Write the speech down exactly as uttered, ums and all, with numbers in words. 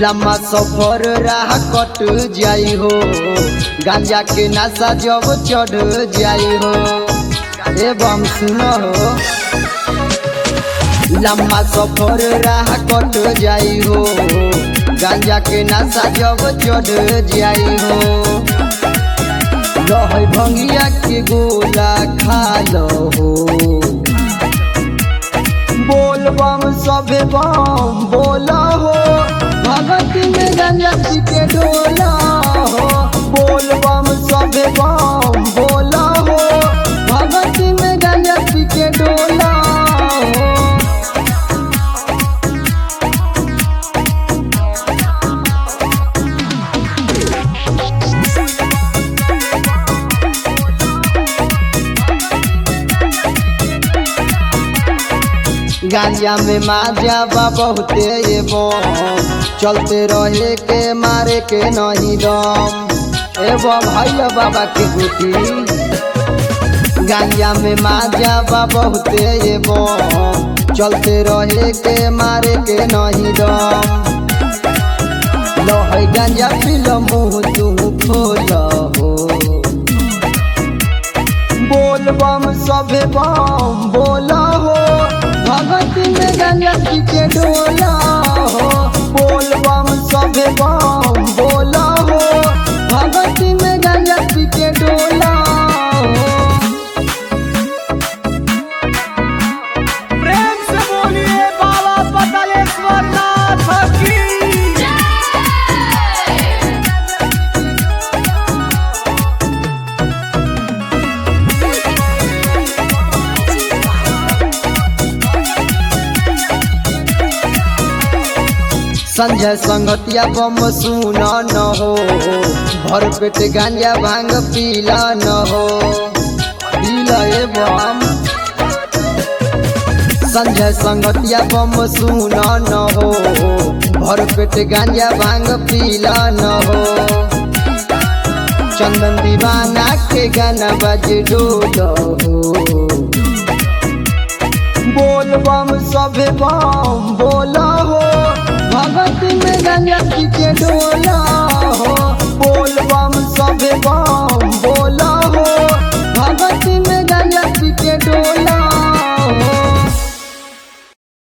लम्बा सफर राह कट जाई हो, गांजा के नशा जब चढ़ जाई हो। एवं सुनो हो, लम्बा सफर राह कट जाई हो, गांजा के नशा जब चढ़ जाई हो। लहै भंगिया के गोला खा लो हो, बोल बम सभे बम बोला हो, भगत में गांजा पी के डोला हो। बोल बम सभे बम बोला हो, भगत में गांजा पी के डोला हो। गांजा में माजा बा बहुते ये बम, चलते रहे के मारे के नहीं दम। एवं भैया बाबा के गुटी, गांजा में माजा बा बहुते ये बम, चलते रहे के मारे के नहीं दम। लहै गांजा पिल मुँह तू खोल हो, बोल बम सभे बम बोला हो, भगत में गांजा पी के डोला हो। बोल बम सभे बम बोला हो, भगत में गांजा पी के डोला हो। प्रेम से बोलिए बाबा पतालेश्वर नाथ की। संजय संगतिया बम सुना न हो, भर पेट गांजा भांग पीला न हो, पीला ए बम। संजय संगतिया बम सुना न हो, भर पेट गांजा भांग पीला न हो। चंदन दीवाना के गाना बजे डोल हो, बोल बम सभे बम बोला हो, भगत में गांजा पी के डोला हो। बोल बम सभे बम